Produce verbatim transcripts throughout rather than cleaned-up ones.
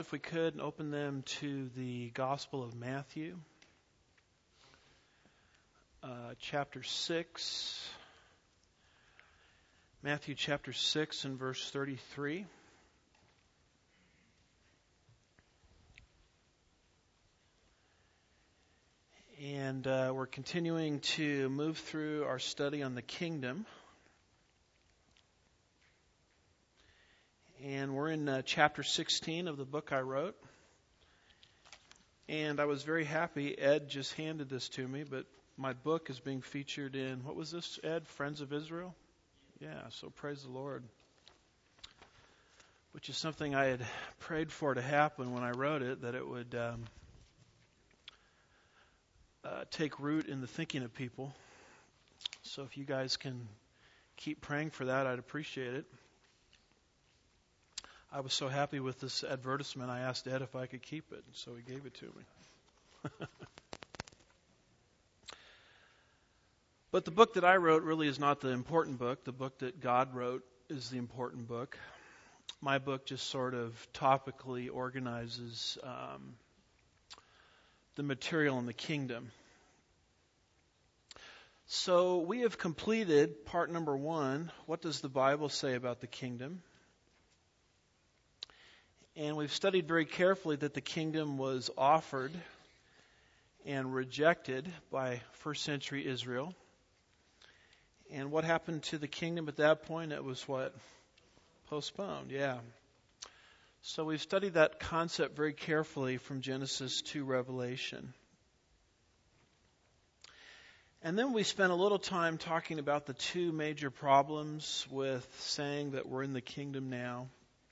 if we could, and open them to the Gospel of Matthew, uh, chapter six. Matthew chapter six and verse thirty-three. And uh, we're continuing to move through our study on the kingdom. And we're in uh, chapter sixteen of the book I wrote. And I was very happy. Ed just handed this to me, but my book is being featured in, what was this, Ed? Friends of Israel? Yeah, so praise the Lord. Which is something I had prayed for to happen when I wrote it, that it would um, uh, take root in the thinking of people. So if you guys can keep praying for that, I'd appreciate it. I was so happy with this advertisement, I asked Ed if I could keep it, so he gave it to me. But the book that I wrote really is not the important book. The book that God wrote is the important book. My book just sort of topically organizes um, the material in the kingdom. So we have completed part number one. What does the Bible say about the kingdom? And we've studied very carefully that the kingdom was offered and rejected by first century Israel. And what happened to the kingdom at that point? It was what? Postponed, yeah. So we've studied that concept very carefully from Genesis to Revelation. And then we spent a little time talking about the two major problems with saying that we're in the kingdom now.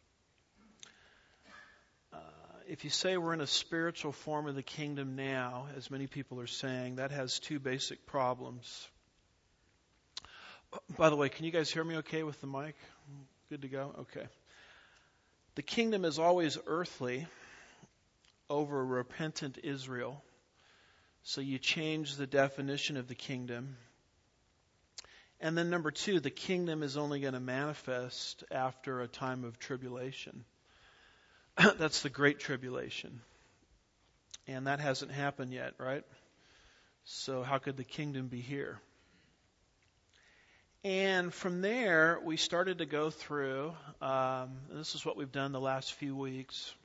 Uh, if you say we're in a spiritual form of the kingdom now, as many people are saying, that has two basic problems. By the way, can you guys hear me okay with the mic? Good to go? Okay. The kingdom is always earthly over repentant Israel. So you change the definition of the kingdom. And then number two, the kingdom is only going to manifest after a time of tribulation. That's the Great Tribulation. And that hasn't happened yet, right? So how could the kingdom be here? And from there, we started to go through, um, and this is what we've done the last few weeks,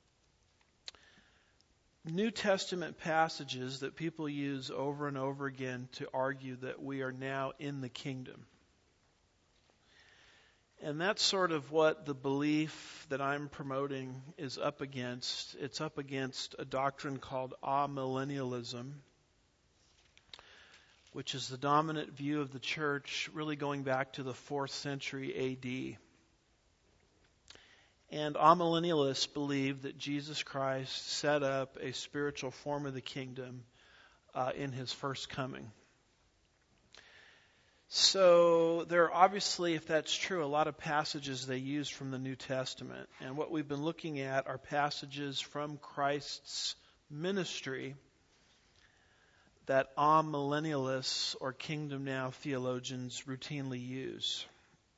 New Testament passages that people use over and over again to argue that we are now in the kingdom. And that's sort of what the belief that I'm promoting is up against. It's up against a doctrine called amillennialism, which is the dominant view of the church really going back to the fourth century A D. And amillennialists believe that Jesus Christ set up a spiritual form of the kingdom uh, in his first coming. So there are obviously, if that's true, a lot of passages they use from the New Testament. And what we've been looking at are passages from Christ's ministry that amillennialists or kingdom now theologians routinely use.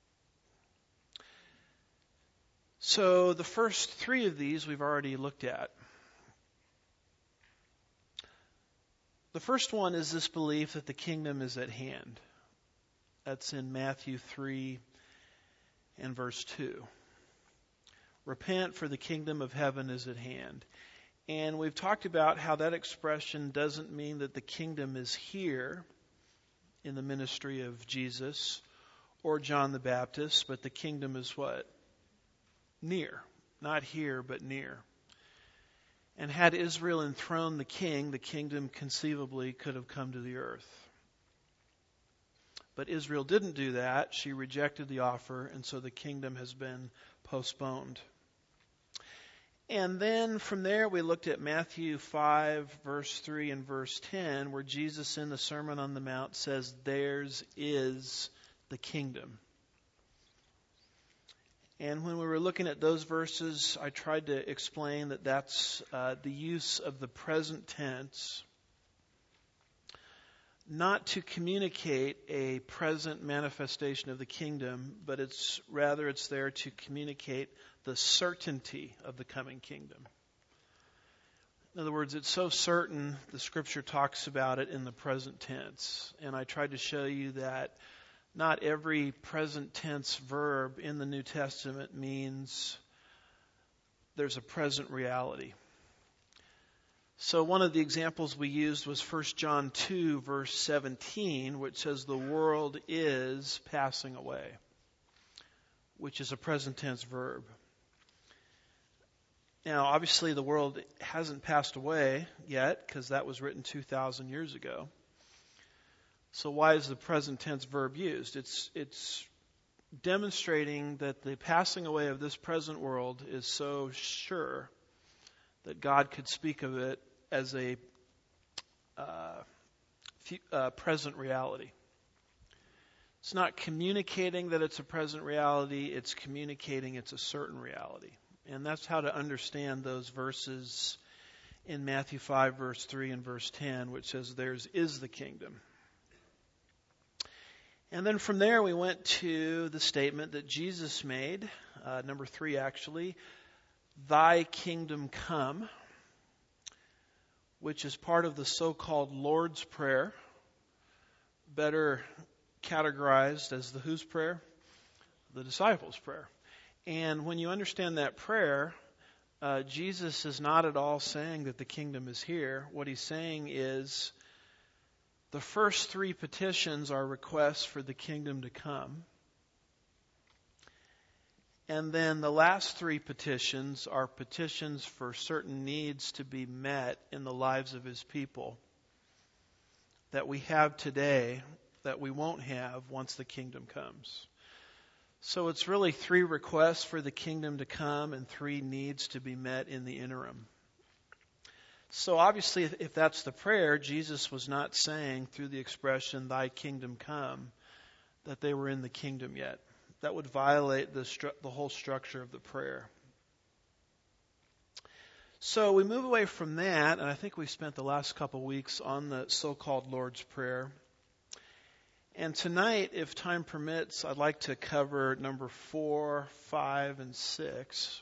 So the first three of these we've already looked at. The first one is this belief that the kingdom is at hand. That's in Matthew three and verse two. Repent, for the kingdom of heaven is at hand. And we've talked about how that expression doesn't mean that the kingdom is here in the ministry of Jesus or John the Baptist, but the kingdom is what? Near. Not here, but near. And had Israel enthroned the king, the kingdom conceivably could have come to the earth. But Israel didn't do that. She rejected the offer, and so the kingdom has been postponed. And then from there we looked at Matthew five, verse three and verse ten, where Jesus in the Sermon on the Mount says, theirs is the kingdom. And when we were looking at those verses, I tried to explain that that's uh, the use of the present tense, not to communicate a present manifestation of the kingdom, but it's rather it's there to communicate the certainty of the coming kingdom. In other words, it's so certain, the Scripture talks about it in the present tense. And I tried to show you that not every present tense verb in the New Testament means there's a present reality. So one of the examples we used was First John two, verse seventeen, which says the world is passing away, which is a present tense verb. Now, obviously, the world hasn't passed away yet because that was written two thousand years ago. So why is the present tense verb used? It's it's demonstrating that the passing away of this present world is so sure that God could speak of it as a uh, f- uh, present reality. It's not communicating that it's a present reality, it's communicating it's a certain reality. And that's how to understand those verses in Matthew five, verse three and verse ten, which says, theirs is the kingdom. And then from there we went to the statement that Jesus made, uh, number three actually, thy kingdom come, which is part of the so-called Lord's Prayer, better categorized as the whose prayer? The disciples' prayer. And when you understand that prayer, uh, Jesus is not at all saying that the kingdom is here. What he's saying is the first three petitions are requests for the kingdom to come. And then the last three petitions are petitions for certain needs to be met in the lives of his people that we have today that we won't have once the kingdom comes. So it's really three requests for the kingdom to come and three needs to be met in the interim. So obviously, if that's the prayer, Jesus was not saying through the expression, thy kingdom come, that they were in the kingdom yet. That would violate the, stru- the whole structure of the prayer. So we move away from that, and I think we spent the last couple weeks on the so-called Lord's Prayer. And tonight, if time permits, I'd like to cover number four, five, and six.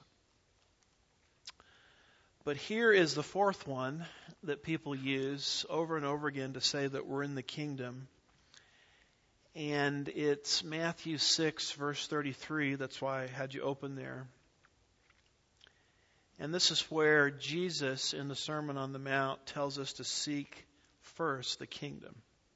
But here is the fourth one that people use over and over again to say that we're in the kingdom. And it's Matthew six, verse thirty-three. That's why I had you open there. And this is where Jesus, in the Sermon on the Mount, tells us to seek first the kingdom.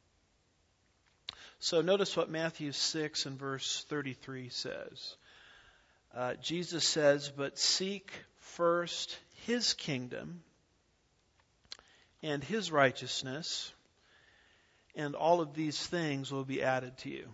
So notice what Matthew six and verse thirty-three says. Uh, Jesus says, but seek first his kingdom and his righteousness, and all of these things will be added to you.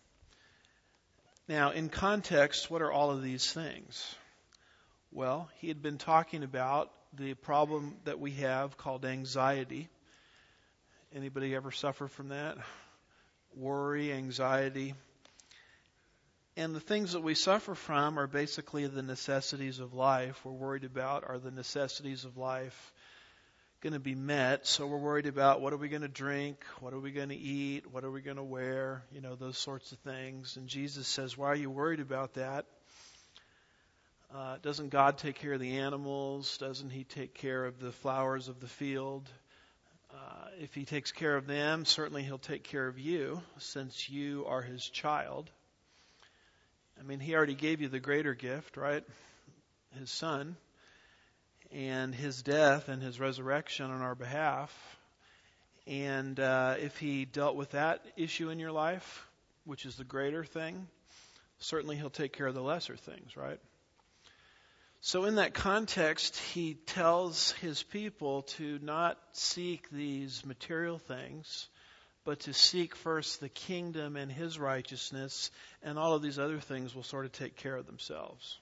Now, in context, what are all of these things? Well, he had been talking about the problem that we have called anxiety. Anybody ever suffer from that? Worry, anxiety. And the things that we suffer from are basically the necessities of life. We're worried about, are the necessities of life going to be met? So we're worried about, what are we going to drink? What are we going to eat? What are we going to wear? You know, those sorts of things. And Jesus says, why are you worried about that? Uh, doesn't God take care of the animals? Doesn't he take care of the flowers of the field? Uh, if he takes care of them, certainly he'll take care of you, since you are his child. I mean, he already gave you the greater gift, right? His son, and his death and his resurrection on our behalf. And uh, if he dealt with that issue in your life, which is the greater thing, certainly he'll take care of the lesser things, right? So in that context, he tells his people to not seek these material things, but to seek first the kingdom and his righteousness, and all of these other things will sort of take care of themselves.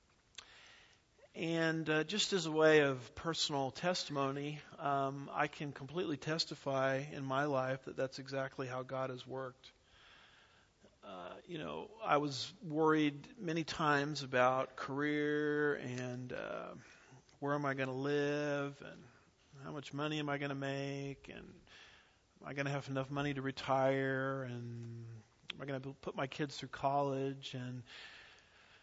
And uh, just as a way of personal testimony, um, I can completely testify in my life that that's exactly how God has worked. Uh, you know, I was worried many times about career and uh, where am I going to live and how much money am I going to make, and am I going to have enough money to retire, and am I going to put my kids through college, and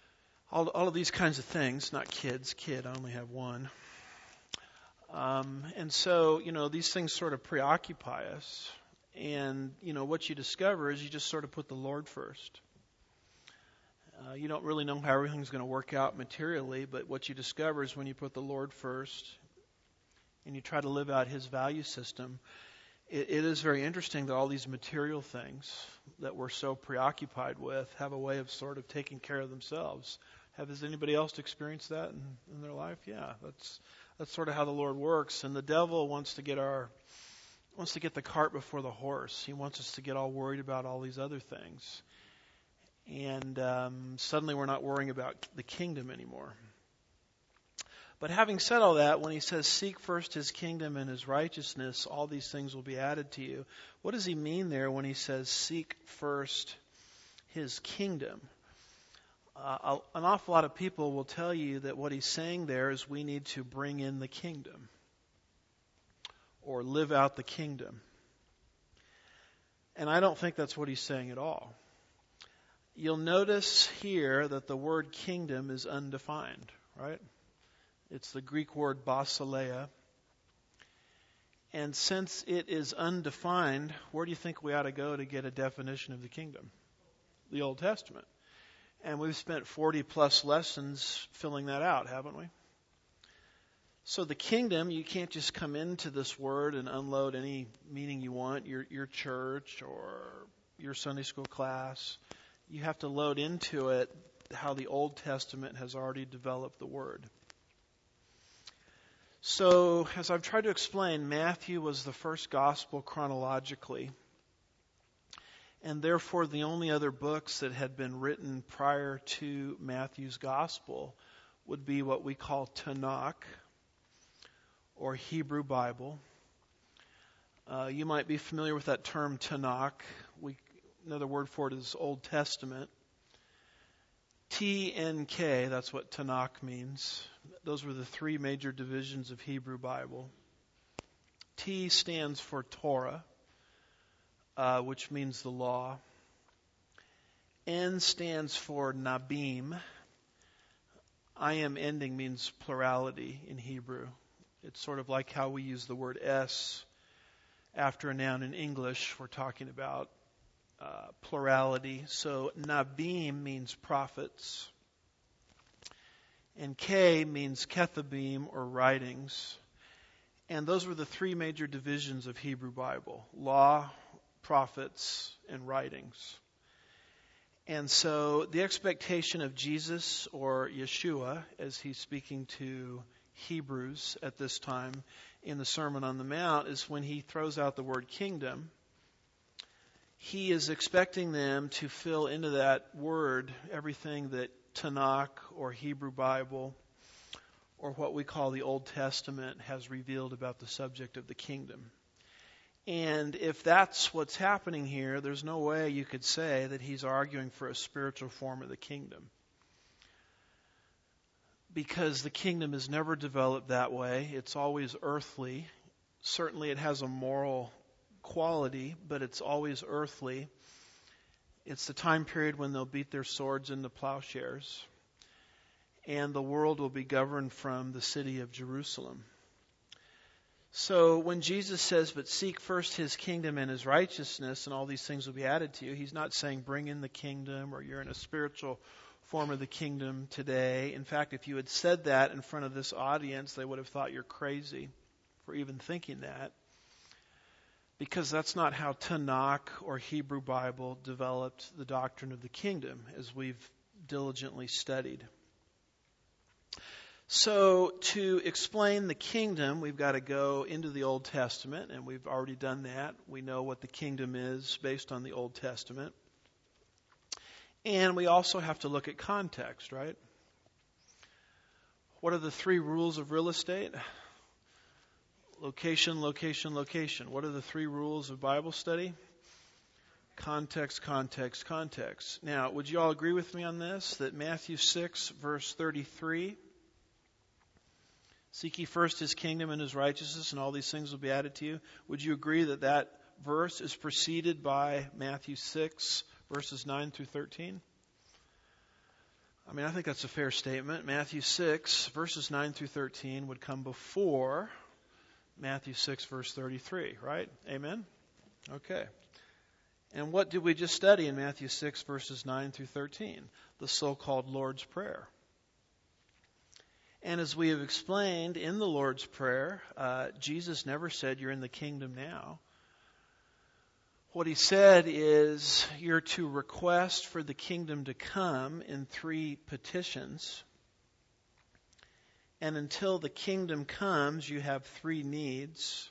All, all of these kinds of things, not kids, kid, I only have one. Um, and so, you know, these things sort of preoccupy us. And, you know, what you discover is you just sort of put the Lord first. Uh, you don't really know how everything's going to work out materially, but what you discover is when you put the Lord first and you try to live out His value system, it, it is very interesting that all these material things that we're so preoccupied with have a way of sort of taking care of themselves. Have has anybody else experienced that in, in their life? Yeah, that's that's sort of how the Lord works. And the devil wants to get our wants to get the cart before the horse. He wants us to get all worried about all these other things. And um, suddenly we're not worrying about the kingdom anymore. But having said all that, when he says, seek first His kingdom and His righteousness, all these things will be added to you. What does he mean there when he says, seek first His kingdom? Uh, an awful lot of people will tell you that what he's saying there is we need to bring in the kingdom or live out the kingdom. And I don't think that's what he's saying at all. You'll notice here that the word kingdom is undefined, right? It's the Greek word basileia. And since it is undefined, where do you think we ought to go to get a definition of the kingdom? The Old Testament. And we've spent forty plus lessons filling that out, haven't we? So the kingdom, you can't just come into this word and unload any meaning you want, your your church or your Sunday school class. You have to load into it how the Old Testament has already developed the word. So, as I've tried to explain, Matthew was the first gospel chronologically, and therefore the only other books that had been written prior to Matthew's gospel would be what we call Tanakh, or Hebrew Bible. Uh, you might be familiar with that term Tanakh. We, another word for it is Old Testament. T N K, that's what Tanakh means. Those were the three major divisions of Hebrew Bible. T stands for Torah, uh, which means the law. N stands for Nabim. I am ending means plurality in Hebrew. It's sort of like how we use the word S after a noun in English. We're talking about uh, plurality. So Nabim means prophets. And K means Kethabim, or writings. And those were the three major divisions of Hebrew Bible: law, prophets, and writings. And so the expectation of Jesus, or Yeshua, as he's speaking to Hebrews at this time in the Sermon on the Mount, is when he throws out the word kingdom, he is expecting them to fill into that word everything that Tanakh or Hebrew Bible or what we call the Old Testament has revealed about the subject of the kingdom. And if that's what's happening here, there's no way you could say that he's arguing for a spiritual form of the kingdom. Because the kingdom is never developed that way. It's always earthly. Certainly it has a moral quality, but it's always earthly. It's the time period when they'll beat their swords into plowshares. And the world will be governed from the city of Jerusalem. So when Jesus says, but seek first His kingdom and His righteousness, and all these things will be added to you, He's not saying bring in the kingdom or you're in a spiritual form of the kingdom today. In fact, if you had said that in front of this audience, they would have thought you're crazy for even thinking that. Because that's not how Tanakh or Hebrew Bible developed the doctrine of the kingdom, as we've diligently studied. So to explain the kingdom, we've got to go into the Old Testament, and we've already done that. We know what the kingdom is based on the Old Testament. And we also have to look at context, right? What are the three rules of real estate? Location, location, location. What are the three rules of Bible study? Context, context, context. Now, would you all agree with me on this? That Matthew six, verse thirty-three, seek ye first His kingdom and His righteousness, and all these things will be added to you. Would you agree that that verse is preceded by Matthew six, verses nine through thirteen? I mean, I think that's a fair statement. Matthew six, verses nine through thirteen would come before Matthew six, verse thirty-three, right? Amen? Okay. And what did we just study in Matthew six, verses nine through thirteen? The so-called Lord's Prayer. And as we have explained in the Lord's Prayer, uh, Jesus never said you're in the kingdom now. What he said is you're to request for the kingdom to come in three petitions. And until the kingdom comes, you have three needs.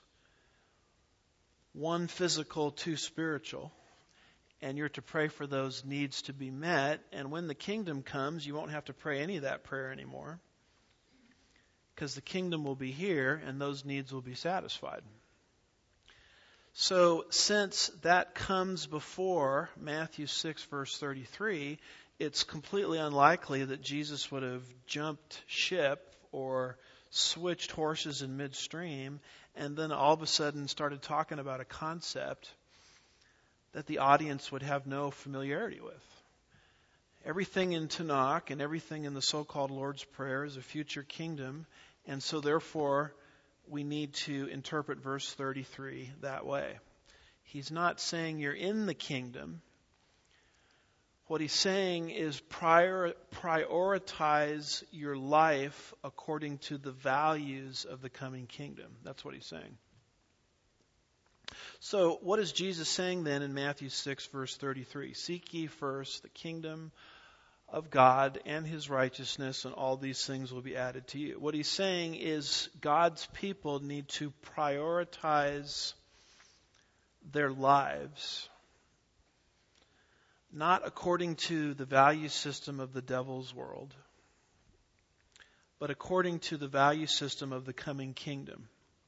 One physical, two spiritual. And you're to pray for those needs to be met. And when the kingdom comes, you won't have to pray any of that prayer anymore. Because the kingdom will be here and those needs will be satisfied. So since that comes before Matthew six, verse thirty-three, it's completely unlikely that Jesus would have jumped ship or switched horses in midstream and then all of a sudden started talking about a concept that the audience would have no familiarity with. Everything in Tanakh and everything in the so-called Lord's Prayer is a future kingdom, and so therefore we need to interpret verse thirty-three that way. He's not saying you're in the kingdom. What he's saying is prior, prioritize your life according to the values of the coming kingdom. That's what he's saying. So what is Jesus saying then in Matthew six, verse thirty-three? Seek ye first the kingdom of God and his righteousness, and all these things will be added to you. What he's saying is God's people need to prioritize their lives, not according to the value system of the devil's world, but according to the value system of the coming kingdom.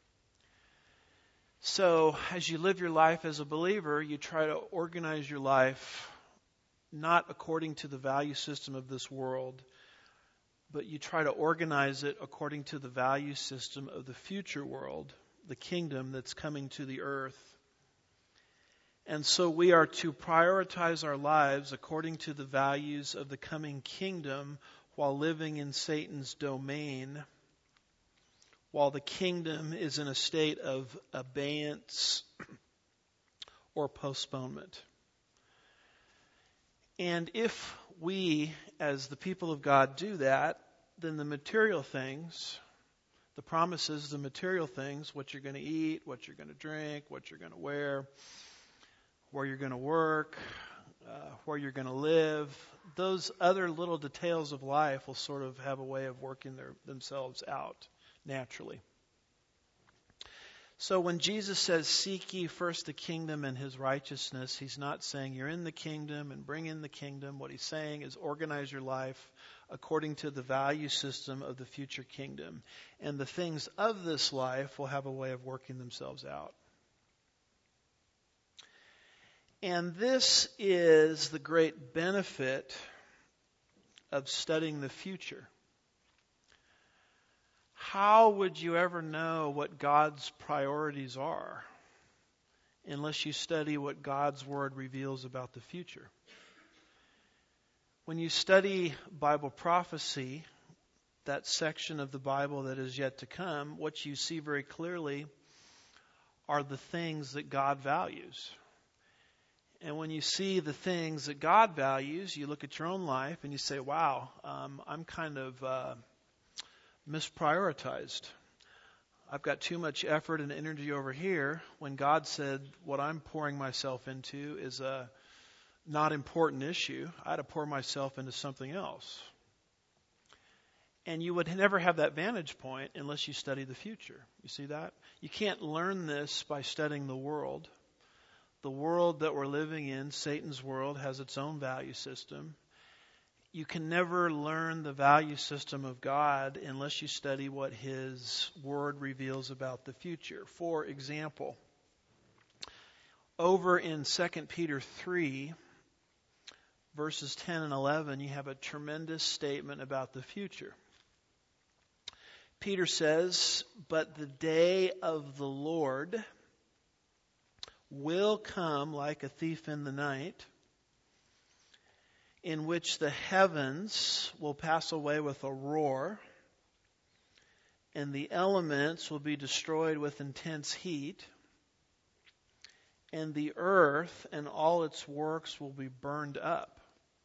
So, as you live your life as a believer, you try to organize your life not according to the value system of this world, but you try to organize it according to the value system of the future world, the kingdom that's coming to the earth. And so we are to prioritize our lives according to the values of the coming kingdom while living in Satan's domain, while the kingdom is in a state of abeyance or postponement. And if we, as the people of God, do that, then the material things, the promises, the material things, what you're going to eat, what you're going to drink, what you're going to wear, where you're going to work, uh, where you're going to live, those other little details of life will sort of have a way of working their, themselves out naturally. So when Jesus says, seek ye first the kingdom and his righteousness, he's not saying you're in the kingdom and bring in the kingdom. What he's saying is organize your life according to the value system of the future kingdom. And the things of this life will have a way of working themselves out. And this is the great benefit of studying the future. How would you ever know what God's priorities are unless you study what God's Word reveals about the future? When you study Bible prophecy, that section of the Bible that is yet to come, what you see very clearly are the things that God values. And when you see the things that God values, you look at your own life and you say, wow, um, I'm kind of uh, misprioritized. I've got too much effort and energy over here when God said what I'm pouring myself into is a not important issue. I had to pour myself into something else. And you would never have that vantage point unless you study the future. You see that? You can't learn this by studying the world. The world that we're living in, Satan's world, has its own value system. You can never learn the value system of God unless you study what His Word reveals about the future. For example, over in Second Peter three, verses ten and eleven, you have a tremendous statement about the future. Peter says, "But the day of the Lord will come like a thief in the night, in which the heavens will pass away with a roar, and the elements will be destroyed with intense heat, and the earth and all its works will be burned up.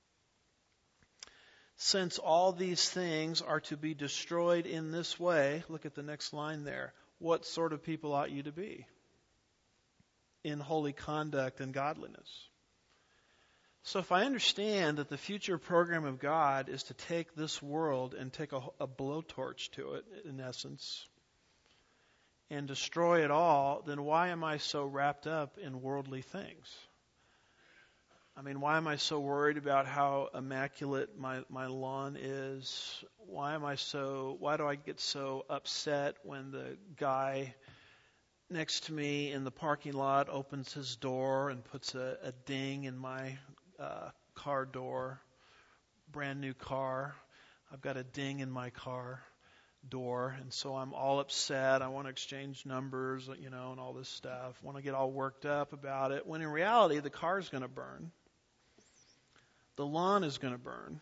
Since all these things are to be destroyed in this way, look at the next line there, what sort of people ought you to be? In holy conduct and godliness. So if I understand that the future program of God is to take this world and take a, a blowtorch to it, in essence, and destroy it all, then why am I so wrapped up in worldly things? I mean, why am I so worried about how immaculate my, my lawn is? Why am I so, why do I get so upset when the guy next to me in the parking lot opens his door and puts a, a ding in my uh, car door, brand new car. I've got a ding in my car door, and so I'm all upset. I want to exchange numbers, you know, and all this stuff. I want to get all worked up about it, when in reality the car is going to burn. The lawn is going to burn.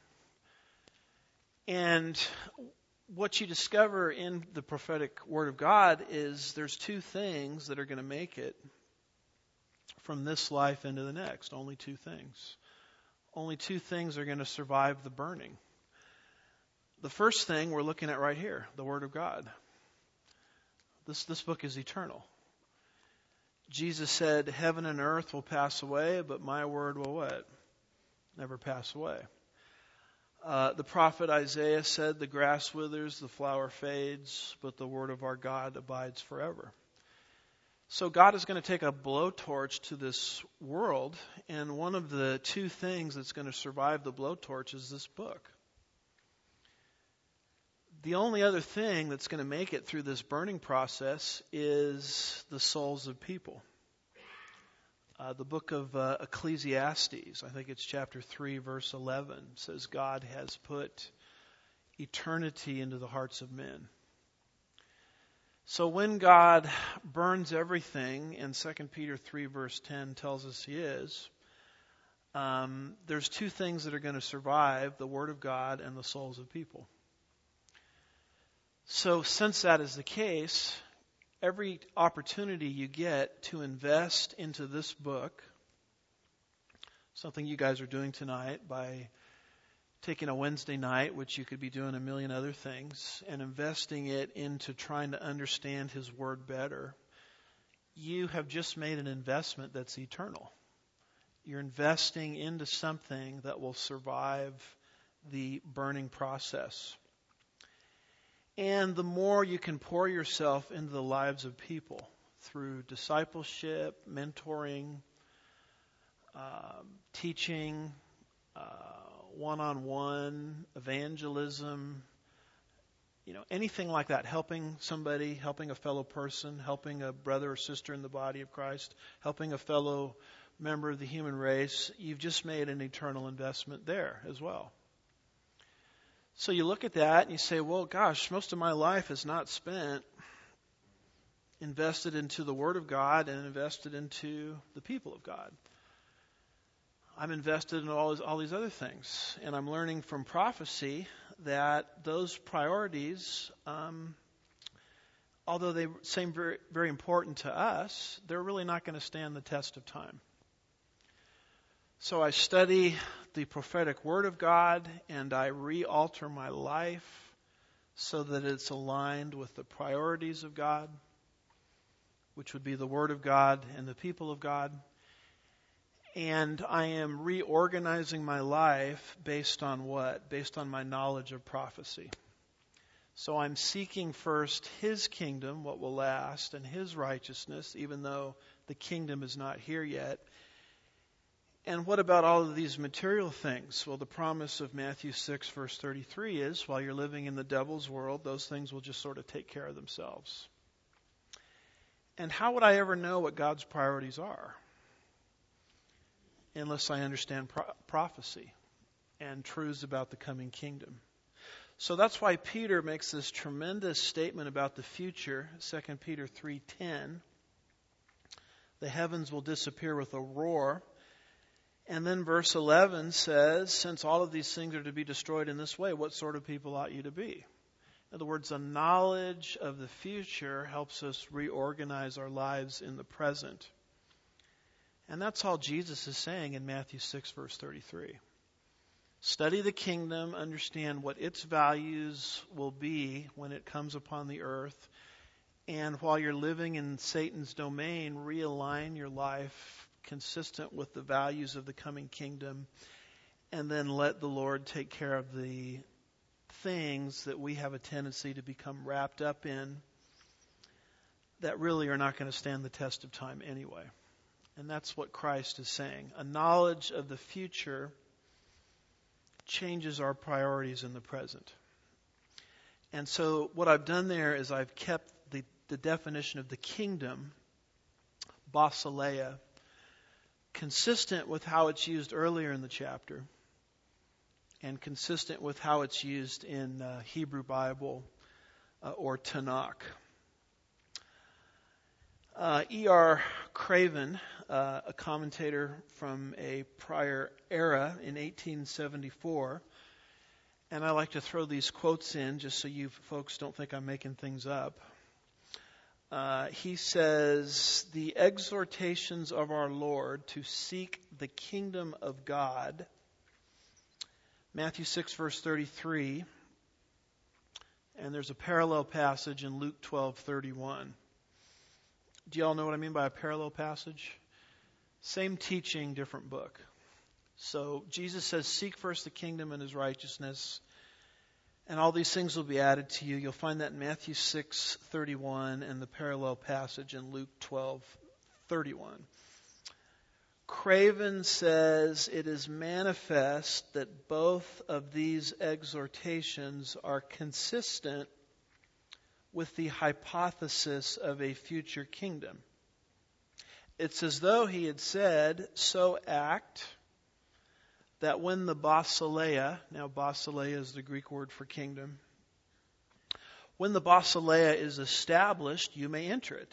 And what you discover in the prophetic Word of God is there's two things that are going to make it from this life into the next. Only two things. Only two things are going to survive the burning. The first thing we're looking at right here, the Word of God. This, this book is eternal. Jesus said, heaven and earth will pass away, but my word will what? Never pass away. Uh, the prophet Isaiah said, the grass withers, the flower fades, but the word of our God abides forever. So God is going to take a blowtorch to this world, and one of the two things that's going to survive the blowtorch is this book. The only other thing that's going to make it through this burning process is the souls of people. Uh, the book of uh, Ecclesiastes, I think it's chapter three, verse eleven, says God has put eternity into the hearts of men. So when God burns everything, and Second Peter three, verse ten tells us he is, um, there's two things that are going to survive, the Word of God and the souls of people. So since that is the case, every opportunity you get to invest into this book, something you guys are doing tonight by taking a Wednesday night, which you could be doing a million other things, and investing it into trying to understand His Word better, you have just made an investment that's eternal. You're investing into something that will survive the burning process. And the more you can pour yourself into the lives of people through discipleship, mentoring, uh, teaching, uh, one-on-one, evangelism, you know, anything like that, helping somebody, helping a fellow person, helping a brother or sister in the body of Christ, helping a fellow member of the human race, you've just made an eternal investment there as well. So you look at that and you say, well, gosh, most of my life is not spent invested into the Word of God and invested into the people of God. I'm invested in all, all these other things. And I'm learning from prophecy that those priorities, um, although they seem very, very important to us, they're really not going to stand the test of time. So I study the prophetic Word of God, and I re-alter my life so that it's aligned with the priorities of God, which would be the Word of God and the people of God. And I am reorganizing my life based on what? Based on my knowledge of prophecy. So I'm seeking first His kingdom, what will last, and His righteousness, even though the kingdom is not here yet. And what about all of these material things? Well, the promise of Matthew six, verse thirty-three is, while you're living in the devil's world, those things will just sort of take care of themselves. And how would I ever know what God's priorities are? Unless I understand pro- prophecy and truths about the coming kingdom. So that's why Peter makes this tremendous statement about the future, Second Peter three ten. The heavens will disappear with a roar, And then verse eleven says, since all of these things are to be destroyed in this way, what sort of people ought you to be? In other words, a knowledge of the future helps us reorganize our lives in the present. And that's all Jesus is saying in Matthew six, verse thirty-three. Study the kingdom, understand what its values will be when it comes upon the earth, and while you're living in Satan's domain, realign your life consistent with the values of the coming kingdom, and then let the Lord take care of the things that we have a tendency to become wrapped up in that really are not going to stand the test of time anyway. And that's what Christ is saying. A knowledge of the future changes our priorities in the present. And so what I've done there is I've kept the, the definition of the kingdom, basileia, consistent with how it's used earlier in the chapter, and consistent with how it's used in uh, Hebrew Bible uh, or Tanakh. Uh, E R Craven, uh, a commentator from a prior era in eighteen seventy-four, and I like to throw these quotes in just so you folks don't think I'm making things up. Uh, he says, the exhortations of our Lord to seek the kingdom of God, Matthew six, verse thirty-three, and there's a parallel passage in Luke twelve, thirty-one. Do you all know what I mean by a parallel passage? Same teaching, different book. So Jesus says, seek first the kingdom and his righteousness, and all these things will be added to you. You'll find that in Matthew six, thirty-one and the parallel passage in Luke twelve, thirty-one. Craven says it is manifest that both of these exhortations are consistent with the hypothesis of a future kingdom. It's as though he had said, so act that when the basileia, now basileia is the Greek word for kingdom, when the basileia is established, you may enter it.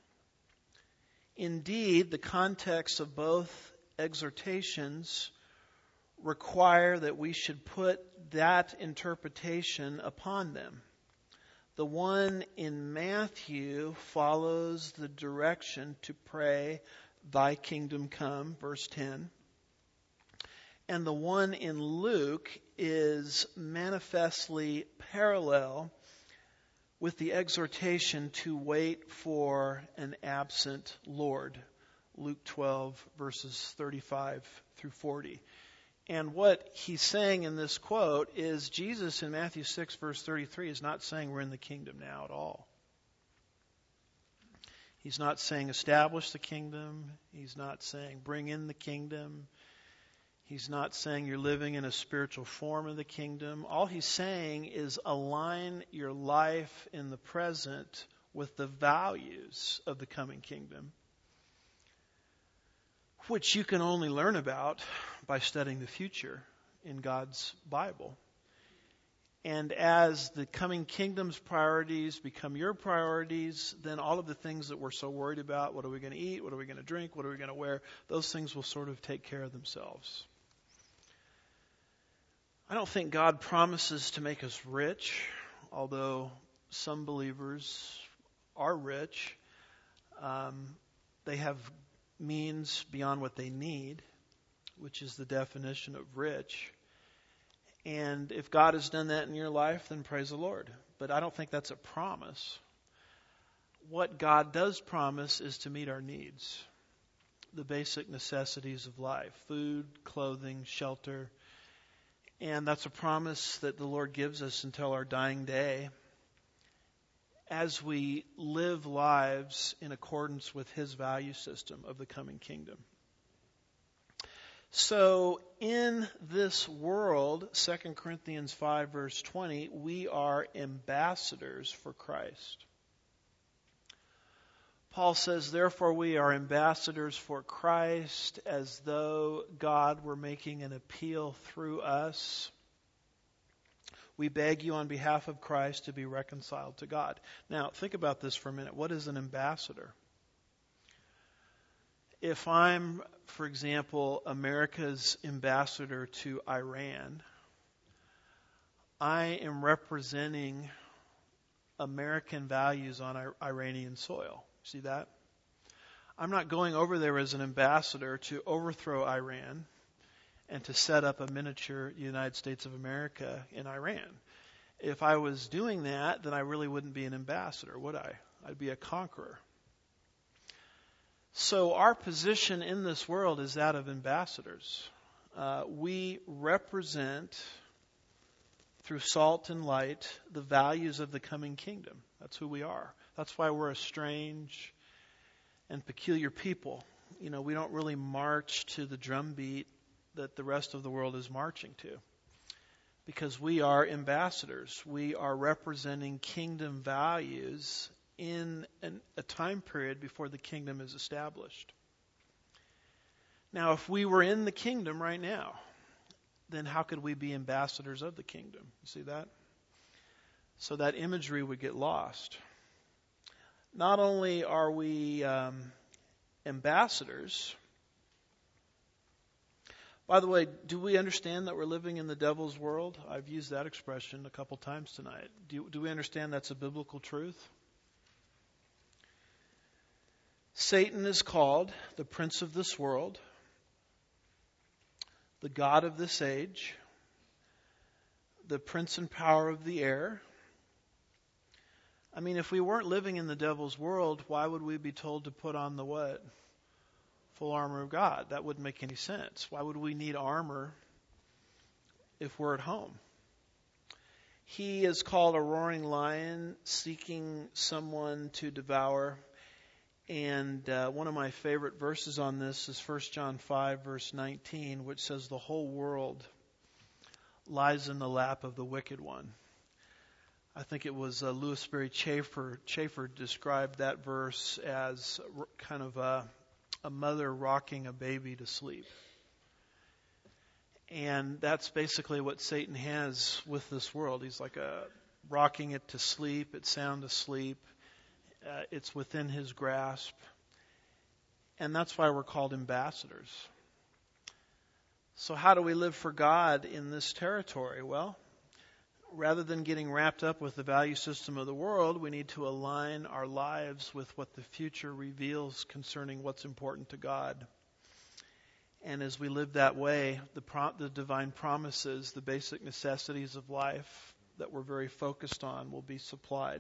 Indeed, the context of both exhortations require that we should put that interpretation upon them. The one in Matthew follows the direction to pray, thy kingdom come, verse ten. And the one in Luke is manifestly parallel with the exhortation to wait for an absent Lord. Luke twelve, verses thirty-five through forty. And what he's saying in this quote is Jesus in Matthew six, verse thirty-three is not saying we're in the kingdom now at all. He's not saying establish the kingdom. He's not saying bring in the kingdom. He's not saying you're living in a spiritual form of the kingdom. All he's saying is align your life in the present with the values of the coming kingdom, which you can only learn about by studying the future in God's Bible. And as the coming kingdom's priorities become your priorities, then all of the things that we're so worried about, what are we going to eat, what are we going to drink, what are we going to wear, those things will sort of take care of themselves. I don't think God promises to make us rich, although some believers are rich. Um, they have means beyond what they need, which is the definition of rich. And if God has done that in your life, then praise the Lord. But I don't think that's a promise. What God does promise is to meet our needs, the basic necessities of life, food, clothing, shelter. And that's a promise that the Lord gives us until our dying day, as we live lives in accordance with his value system of the coming kingdom. So in this world, Second Corinthians five, verse twenty, we are ambassadors for Christ. Paul says, therefore we are ambassadors for Christ, as though God were making an appeal through us. We beg you on behalf of Christ to be reconciled to God. Now, think about this for a minute. What is an ambassador? if I'm, for example, America's ambassador to Iran, I am representing American values on Iranian soil. See that? I'm not going over there as an ambassador to overthrow Iran and to set up a miniature United States of America in Iran. If I was doing that, then I really wouldn't be an ambassador, would I? I'd be a conqueror. So our position in this world is that of ambassadors. Uh, we represent, through salt and light, the values of the coming kingdom. That's who we are. That's why we're a strange and peculiar people. You know, we don't really march to the drumbeat that the rest of the world is marching to, because we are ambassadors. We are representing kingdom values in an, a time period before the kingdom is established. Now, if we were in the kingdom right now, then how could we be ambassadors of the kingdom? You see that? So that imagery would get lost. Not only are we um, ambassadors, by the way, do we understand that we're living in the devil's world? I've used that expression a couple times tonight. Do, do we understand that's a biblical truth? Satan is called the prince of this world, the god of this age, the prince and power of the air. I mean, if we weren't living in the devil's world, why would we be told to put on the what? Full armor of God. That wouldn't make any sense. Why would we need armor if we're at home? He is called a roaring lion, seeking someone to devour. And uh, one of my favorite verses on this is First John five, verse nineteen, which says the whole world lies in the lap of the wicked one. I think it was uh, Louis Sperry Chafer, Chafer described that verse as r- kind of a, a mother rocking a baby to sleep. And that's basically what Satan has with this world. He's like a rocking it to sleep, it's sound asleep. Uh, it's within his grasp. And that's why we're called ambassadors. So how do we live for God in this territory? Well, rather than getting wrapped up with the value system of the world, we need to align our lives with what the future reveals concerning what's important to God. And as we live that way, the, pro- the divine promises, the basic necessities of life that we're very focused on will be supplied.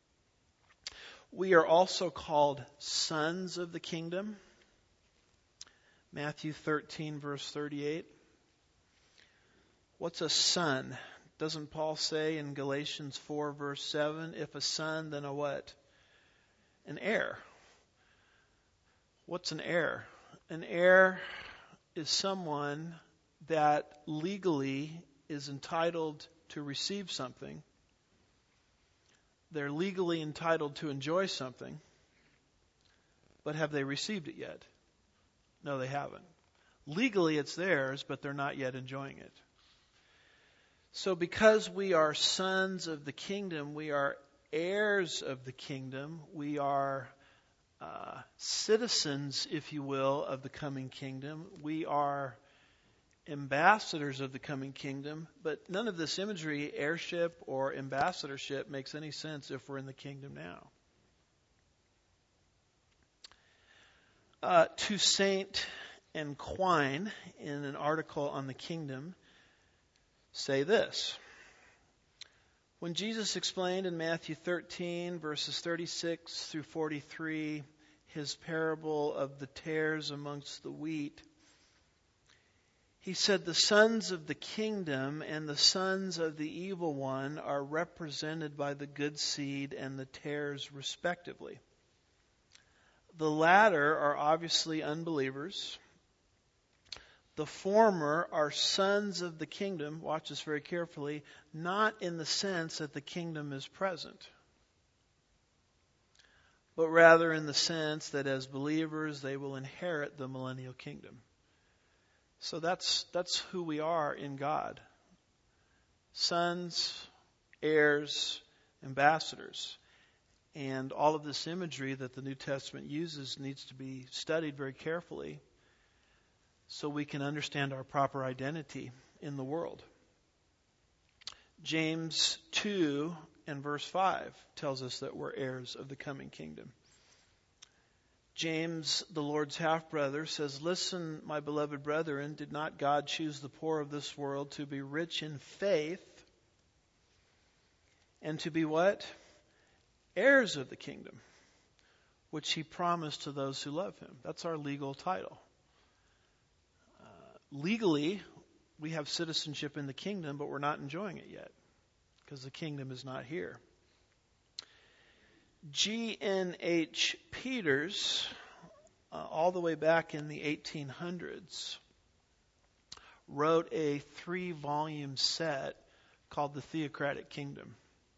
We are also called sons of the kingdom. Matthew thirteen, verse thirty-eight. What's a son? Doesn't Paul say in Galatians four, verse seven, if a son, then a what? An heir. What's an heir? An heir is someone that legally is entitled to receive something. They're legally entitled to enjoy something, but have they received it yet? No, they haven't. Legally it's theirs, but they're not yet enjoying it. So because we are sons of the kingdom, we are heirs of the kingdom, we are uh, citizens, if you will, of the coming kingdom. We are ambassadors of the coming kingdom, but none of this imagery, heirship or ambassadorship, makes any sense if we're in the kingdom now. Uh, Toussaint and Quine, in an article on the kingdom, say this. When Jesus explained in Matthew thirteen, verses thirty-six through forty-three, his parable of the tares amongst the wheat, he said, the sons of the kingdom and the sons of the evil one are represented by the good seed and the tares respectively. The latter are obviously unbelievers. The former are sons of the kingdom, watch this very carefully, not in the sense that the kingdom is present, but rather in the sense that as believers they will inherit the millennial kingdom. So that's that's who we are in God. Sons, heirs, ambassadors. And all of this imagery that the New Testament uses needs to be studied very carefully so we can understand our proper identity in the world. James two and verse five tells us that we're heirs of the coming kingdom. James, the Lord's half-brother, says, "Listen, my beloved brethren, did not God choose the poor of this world to be rich in faith and to be what? Heirs of the kingdom, which he promised to those who love him." That's our legal title. Uh, legally, we have citizenship in the kingdom, but we're not enjoying it yet because the kingdom is not here. G N H Peters, uh, all the way back in the eighteen hundreds, wrote a three-volume set called The Theocratic Kingdom.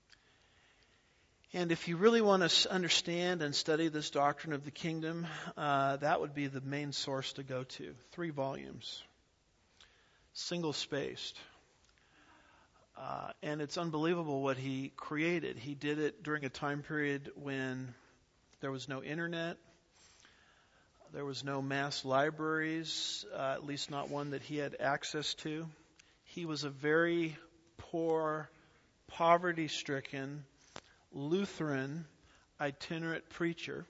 And if you really want to understand and study this doctrine of the kingdom, uh, that would be the main source to go to. Three volumes, single-spaced. Uh, and it's unbelievable what he created. He did it during a time period when there was no internet, there was no mass libraries, uh, at least not one that he had access to. He was a very poor, poverty-stricken Lutheran itinerant preacher.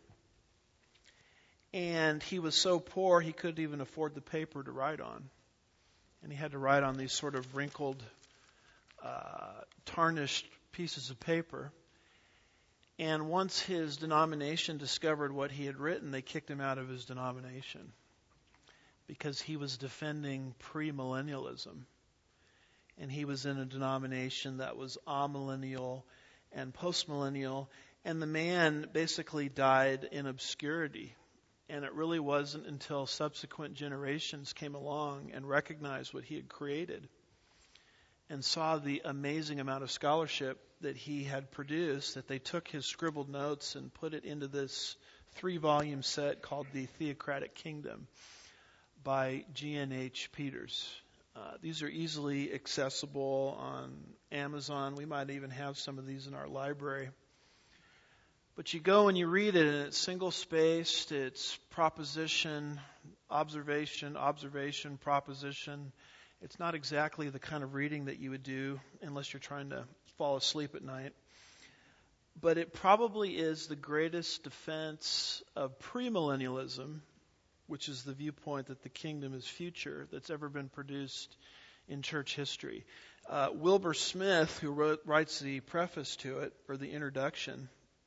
And he was so poor he couldn't even afford the paper to write on. And he had to write on these sort of wrinkled, Uh, tarnished pieces of paper. And once his denomination discovered what he had written, they kicked him out of his denomination because he was defending premillennialism. And he was in a denomination that was amillennial and postmillennial. And the man basically died in obscurity. And it really wasn't until subsequent generations came along and recognized what he had created and saw the amazing amount of scholarship that he had produced, that they took his scribbled notes and put it into this three-volume set called The Theocratic Kingdom by G N H Peters. Uh, these are easily accessible on Amazon. We might even have some of these in our library. But you go and you read it, and it's single-spaced, it's proposition, observation, observation, proposition. It's not exactly the kind of reading that you would do unless you're trying to fall asleep at night. But it probably is the greatest defense of premillennialism, which is the viewpoint that the kingdom is future, that's ever been produced in church history. Uh, Wilbur Smith, who wrote, writes the preface to it, or the introduction,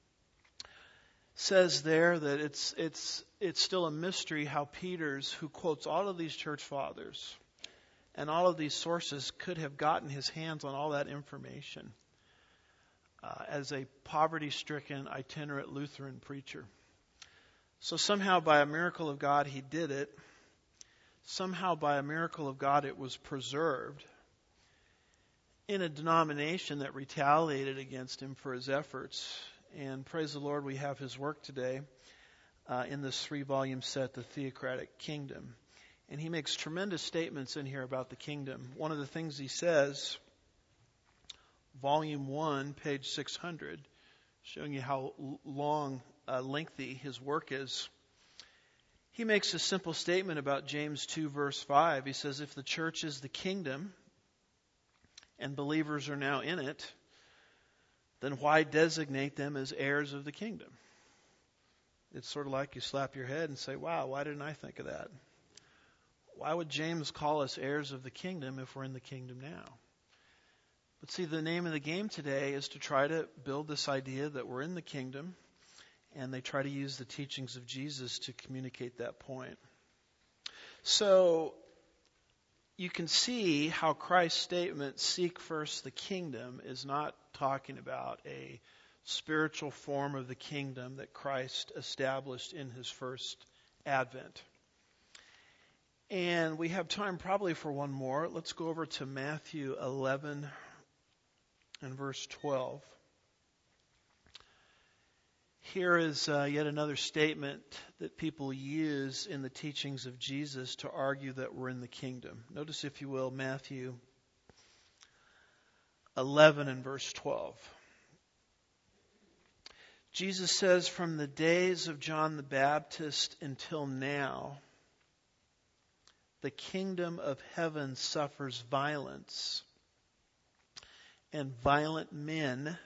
says there that it's it's it's still a mystery how Peters, who quotes all of these church fathers and all of these sources, could have gotten his hands on all that information uh, as a poverty-stricken itinerant Lutheran preacher. So somehow by a miracle of God he did it. Somehow by a miracle of God it was preserved in a denomination that retaliated against him for his efforts. And praise the Lord, we have his work today uh, in this three-volume set, The Theocratic Kingdom. And he makes tremendous statements in here about the kingdom. One of the things he says, volume one, page six hundred, showing you how long, uh, lengthy his work is. He makes a simple statement about James two, verse five. He says, if the church is the kingdom and believers are now in it, then why designate them as heirs of the kingdom? It's sort of like you slap your head and say, wow, why didn't I think of that? Why would James call us heirs of the kingdom if we're in the kingdom now? But see, the name of the game today is to try to build this idea that we're in the kingdom, and they try to use the teachings of Jesus to communicate that point. So you can see how Christ's statement, seek first the kingdom, is not talking about a spiritual form of the kingdom that Christ established in his first advent. And we have time probably for one more. Let's go over to Matthew eleven and verse twelve. Here is uh, yet another statement that people use in the teachings of Jesus to argue that we're in the kingdom. Notice, if you will, Matthew eleven and verse twelve. Jesus says, from the days of John the Baptist until now, the kingdom of heaven suffers violence, and violent men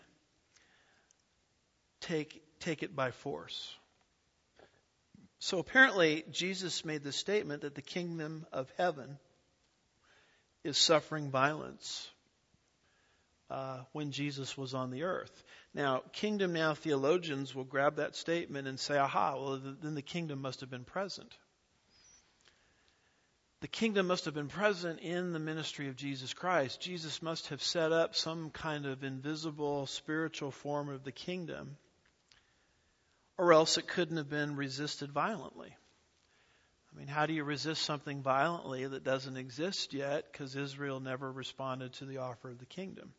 take, take it by force. So apparently, Jesus made the statement that the kingdom of heaven is suffering violence uh, when Jesus was on the earth. Now, Kingdom Now theologians will grab that statement and say, aha, well, then the kingdom must have been present. The kingdom must have been present in the ministry of Jesus Christ. Jesus must have set up some kind of invisible spiritual form of the kingdom, or else it couldn't have been resisted violently. I mean, how do you resist something violently that doesn't exist yet? Because Israel never responded to the offer of the kingdom.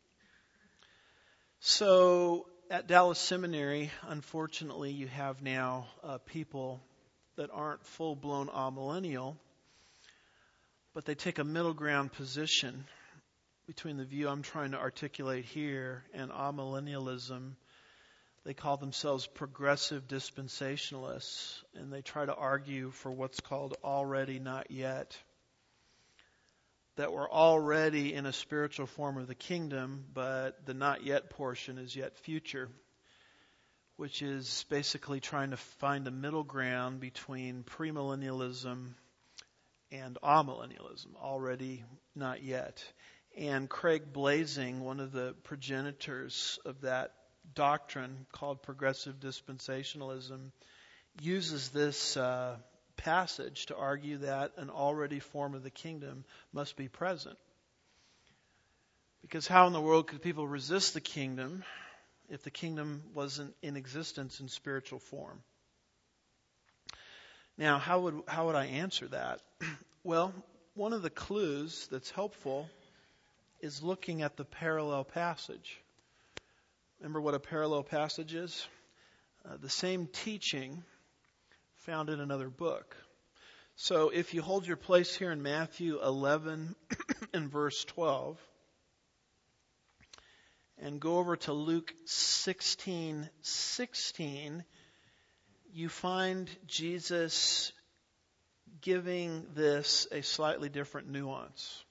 So at Dallas Seminary, unfortunately, you have now uh, people that aren't full-blown amillennial, but they take a middle ground position between the view I'm trying to articulate here and amillennialism. They call themselves progressive dispensationalists, and they try to argue for what's called already not yet. That we're already in a spiritual form of the kingdom, but the not yet portion is yet future, which is basically trying to find a middle ground between premillennialism and amillennialism, already not yet. And Craig Blazing, one of the progenitors of that doctrine called progressive dispensationalism, uses this uh, passage to argue that an already form of the kingdom must be present. Because how in the world could people resist the kingdom if the kingdom wasn't in existence in spiritual form? Now, how would how would I answer that? Well, one of the clues that's helpful is looking at the parallel passage. Remember what a parallel passage is? Uh, the same teaching found in another book. So if you hold your place here in Matthew eleven and verse twelve, and go over to Luke sixteen sixteen, you find Jesus giving this a slightly different nuance.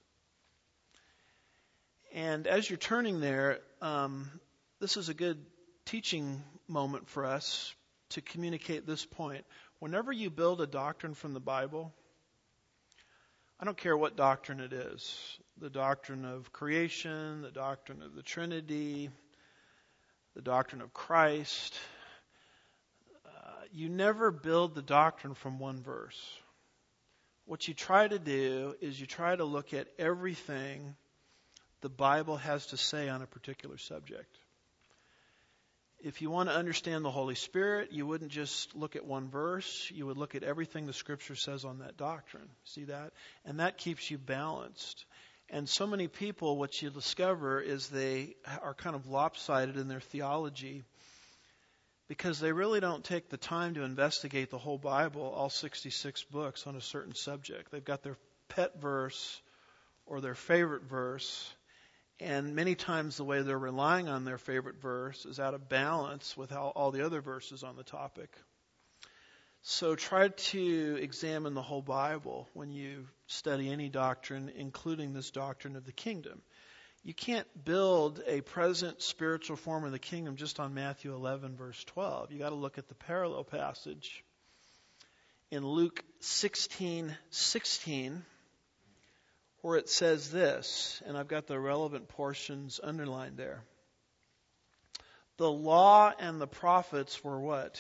And as you're turning there, um, this is a good teaching moment for us to communicate this point. Whenever you build a doctrine from the Bible, I don't care what doctrine it is, the doctrine of creation, the doctrine of the Trinity, the doctrine of Christ, uh, you never build the doctrine from one verse. What you try to do is you try to look at everything the Bible has to say on a particular subject. If you want to understand the Holy Spirit, you wouldn't just look at one verse. You would look at everything the Scripture says on that doctrine. See that? And that keeps you balanced. And so many people, what you discover is they are kind of lopsided in their theology because they really don't take the time to investigate the whole Bible, all sixty-six books on a certain subject. They've got their pet verse or their favorite verse. And many times the way they're relying on their favorite verse is out of balance with how all the other verses on the topic. So try to examine the whole Bible when you study any doctrine, including this doctrine of the kingdom. You can't build a present spiritual form of the kingdom just on Matthew eleven, verse twelve. You got to look at the parallel passage in Luke sixteen sixteen. Where it says this, and I've got the relevant portions underlined there. The law and the prophets were what?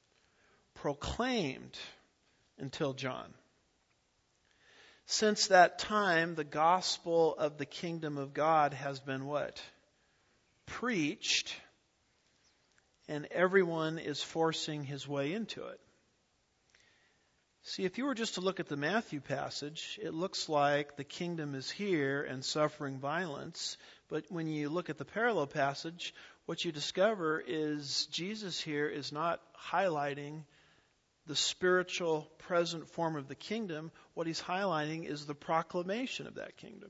Proclaimed until John. Since that time, the gospel of the kingdom of God has been what? Preached, and everyone is forcing his way into it. See, if you were just to look at the Matthew passage, it looks like the kingdom is here and suffering violence. But when you look at the parallel passage, what you discover is Jesus here is not highlighting the spiritual present form of the kingdom. What he's highlighting is the proclamation of that kingdom.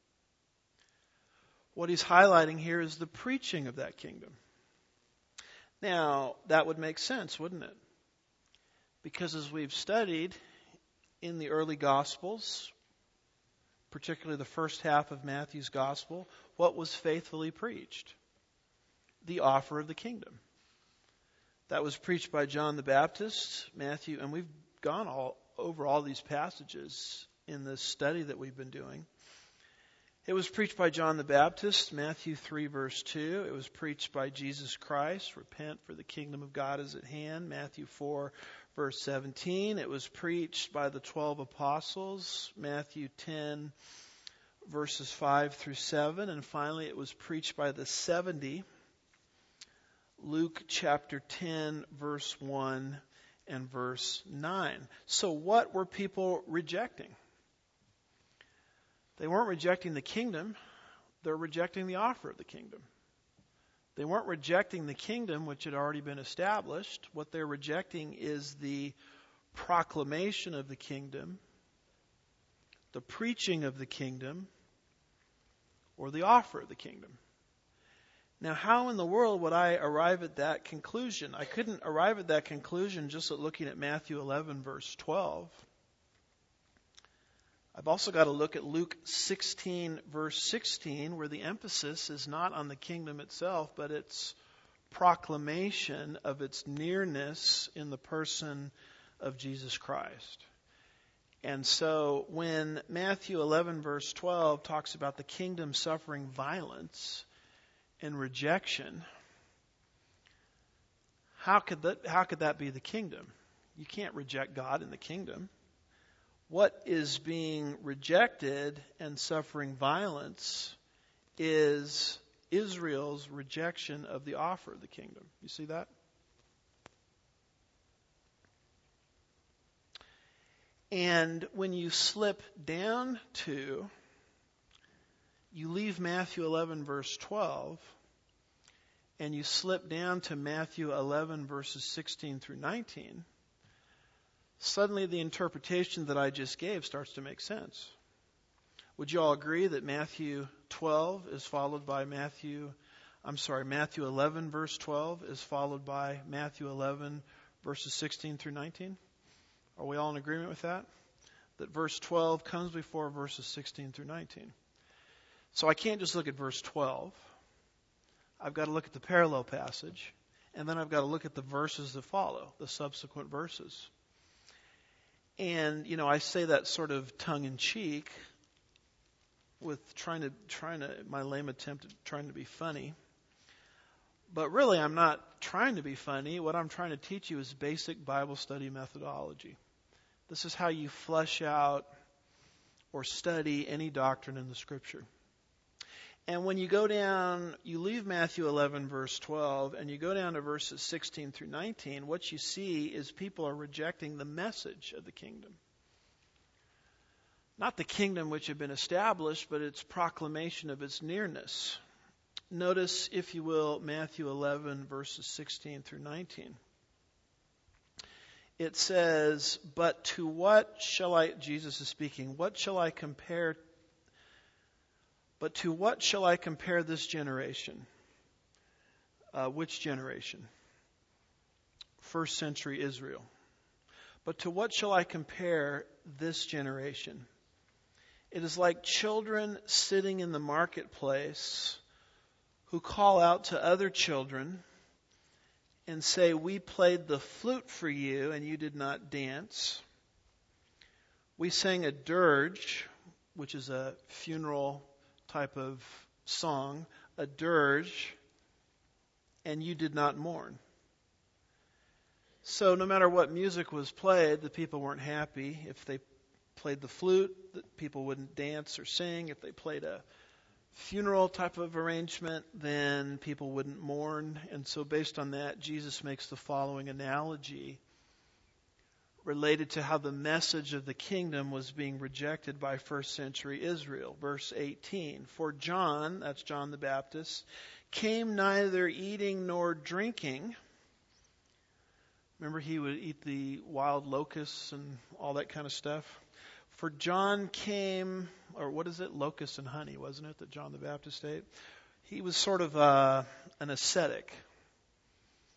What he's highlighting here is the preaching of that kingdom. Now, that would make sense, wouldn't it? Because as we've studied in the early Gospels, particularly the first half of Matthew's Gospel, what was faithfully preached? The offer of the kingdom. That was preached by John the Baptist, Matthew, and we've gone all over all these passages in this study that we've been doing. It was preached by John the Baptist, Matthew three, verse two. It was preached by Jesus Christ, repent for the kingdom of God is at hand, Matthew four, verse seventeen. It was preached by the twelve apostles, Matthew ten, verses five through seven. And finally, it was preached by the seventy, Luke chapter ten, verse one and verse nine. So what were people rejecting? They weren't rejecting the kingdom. They're rejecting the offer of the kingdom. They weren't rejecting the kingdom which had already been established. What they're rejecting is the proclamation of the kingdom, the preaching of the kingdom, or the offer of the kingdom. Now, how in the world would I arrive at that conclusion? I couldn't arrive at that conclusion just at looking at Matthew eleven, verse twelve. I've also got to look at Luke sixteen, verse sixteen, where the emphasis is not on the kingdom itself, but its proclamation of its nearness in the person of Jesus Christ. And so when Matthew eleven, verse twelve talks about the kingdom suffering violence and rejection, how could that, how could that be the kingdom? You can't reject God in the kingdom. What is being rejected and suffering violence is Israel's rejection of the offer of the kingdom. You see that? And when you slip down to, you leave Matthew eleven, verse twelve, and you slip down to Matthew eleven, verses sixteen through nineteen, suddenly the interpretation that I just gave starts to make sense. Would you all agree that Matthew twelve is followed by Matthew, I'm sorry, Matthew eleven, verse twelve is followed by Matthew eleven, verses sixteen through nineteen? Are we all in agreement with that? That verse twelve comes before verses sixteen through nineteen. So I can't just look at verse twelve. I've got to look at the parallel passage, and then I've got to look at the verses that follow, the subsequent verses. And, you know, I say that sort of tongue-in-cheek with trying to, trying to, my lame attempt at trying to be funny. But really, I'm not trying to be funny. What I'm trying to teach you is basic Bible study methodology. This is how you flesh out or study any doctrine in the Scripture. And when you go down, you leave Matthew eleven, verse twelve, and you go down to verses sixteen through nineteen, what you see is people are rejecting the message of the kingdom. Not the kingdom which had been established, but its proclamation of its nearness. Notice, if you will, Matthew eleven, verses sixteen through nineteen. It says, but to what shall I, Jesus is speaking, what shall I compare But to what shall I compare this generation? Uh, which generation? First century Israel. But to what shall I compare this generation? It is like children sitting in the marketplace who call out to other children and say, we played the flute for you and you did not dance. We sang a dirge, which is a funeral type of song, a dirge, and you did not mourn. So no matter what music was played, the people weren't happy. If they played the flute, the people wouldn't dance or sing. If they played a funeral type of arrangement, then people wouldn't mourn. And so based on that, Jesus makes the following analogy related to how the message of the kingdom was being rejected by first century Israel. Verse eighteen, for John, that's John the Baptist, came neither eating nor drinking. Remember, he would eat the wild locusts and all that kind of stuff. For John came, or what is it, locusts and honey, wasn't it, that John the Baptist ate? He was sort of uh, an ascetic.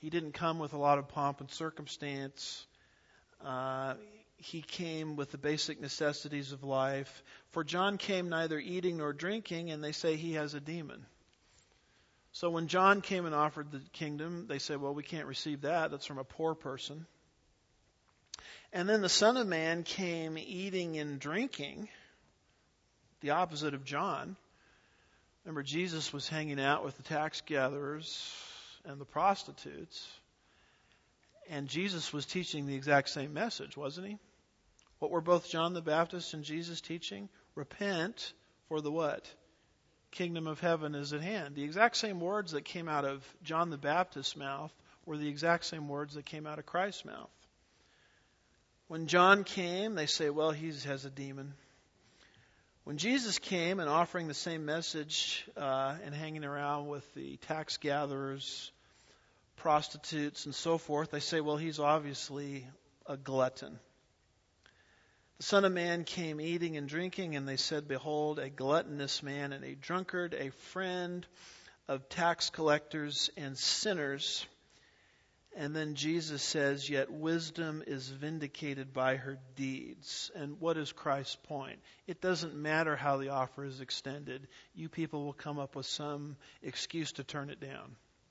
He didn't come with a lot of pomp and circumstance. Uh, he came with the basic necessities of life. For John came neither eating nor drinking, and they say he has a demon. So when John came and offered the kingdom, they say, well, we can't receive that. That's from a poor person. And then the Son of Man came eating and drinking, the opposite of John. Remember, Jesus was hanging out with the tax gatherers and the prostitutes. And Jesus was teaching the exact same message, wasn't he? What were both John the Baptist and Jesus teaching? Repent, for the what? Kingdom of heaven is at hand. The exact same words that came out of John the Baptist's mouth were the exact same words that came out of Christ's mouth. When John came, they say, well, he has a demon. When Jesus came and offering the same message uh, and hanging around with the tax gatherers, prostitutes, and so forth, they say, well, he's obviously a glutton. The Son of Man came eating and drinking, and they said, behold, a gluttonous man and a drunkard, a friend of tax collectors and sinners. And then Jesus says, yet wisdom is vindicated by her deeds. And what is Christ's point? It doesn't matter how the offer is extended. You people will come up with some excuse to turn it down.